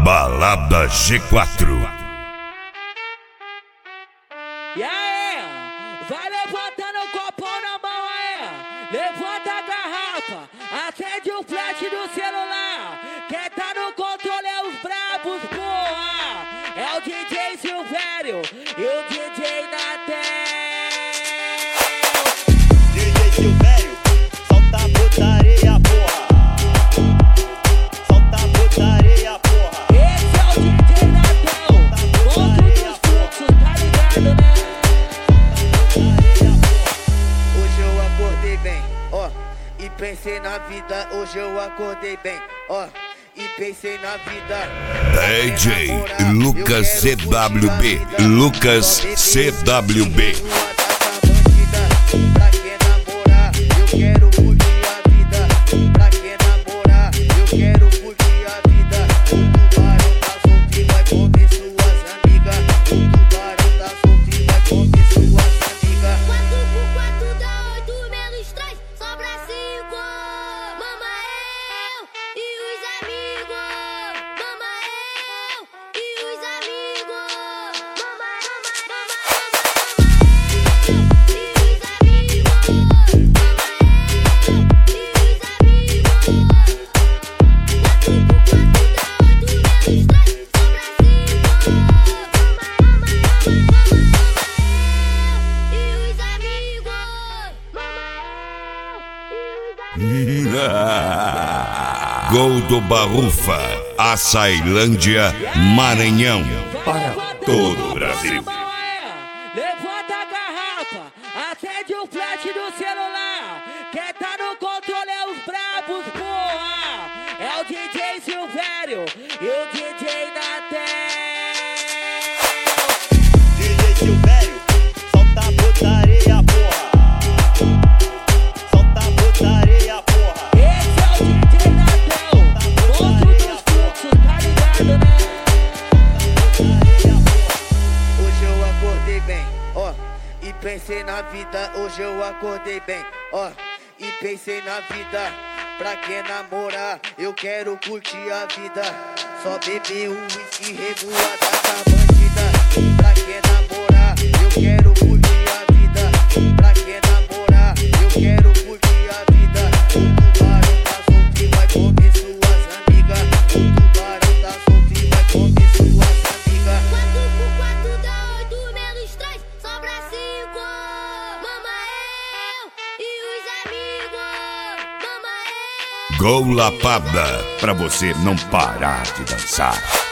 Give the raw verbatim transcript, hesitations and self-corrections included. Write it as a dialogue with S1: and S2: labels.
S1: Balada G quatro.
S2: E aí, vai levantando o copão na mão aí, levanta a garrafa, acende o flash do celular, quem tá no controle é os brabos, porra, é o D J Silvério e o D J Natel.
S3: D J Silvério, solta a putaria, porra, solta a putaria, porra.
S2: Esse é o D J Natel, monstro dos fluxos, tá ligado, né?
S4: Hoje eu acordei bem, ó, e pensei na vida. Hoje eu acordei bem, ó, e pensei na vida.
S1: D J Lucas C W B, Lucas C W B.
S4: Pra quem namorar, eu quero curtir a vida. Pra quem namorar, eu quero curtir a vida. O tubarão tá solto e vai comer suas amigas. O tubarão tá solto e vai comer suas amigas.
S5: quatro por quatro dá oito menos três, sobra cinco. Mama eu e os amigos. Mama eu e os amigos. Mama, mama, mama, mama eu e os amigos. Mama eu e os amigos. quatro por quatro dá oito menos três, sobra cinco. Mama eu e os amigos. Mama eu e os amigos.
S1: Gol do Barufa, Açailândia, Maranhão. Para todo o Brasil.
S2: Levanta a garrafa, acende o flash do celular, quem tá no controle é os brabos, porra, é o D J Silvério e o D J Natel.
S3: D J Silvério, solta a putaria, porra, solta a putaria, porra.
S2: Esse é o D J Natel, monstro dos fluxos, tá ligado, né?
S4: Hoje eu acordei bem, ó, e pensei na vida. Hoje eu acordei bem, ó, e pensei na vida. Pra quem namorar, eu quero curtir a vida. Só beber um whisky revoada da bandida. Pra quem namorar, eu quero curtir a vida. Pra quem namorar, eu quero curtir a vida. O tubarão tá solto e vai comer suas amigas. O tubarão tá solto e vai comer suas amigas.
S5: quatro por quatro dá oito menos três, sobra cinco. Mama eu e os amigos. Mama eu.
S1: Gol Lapada, pra você não parar de dançar.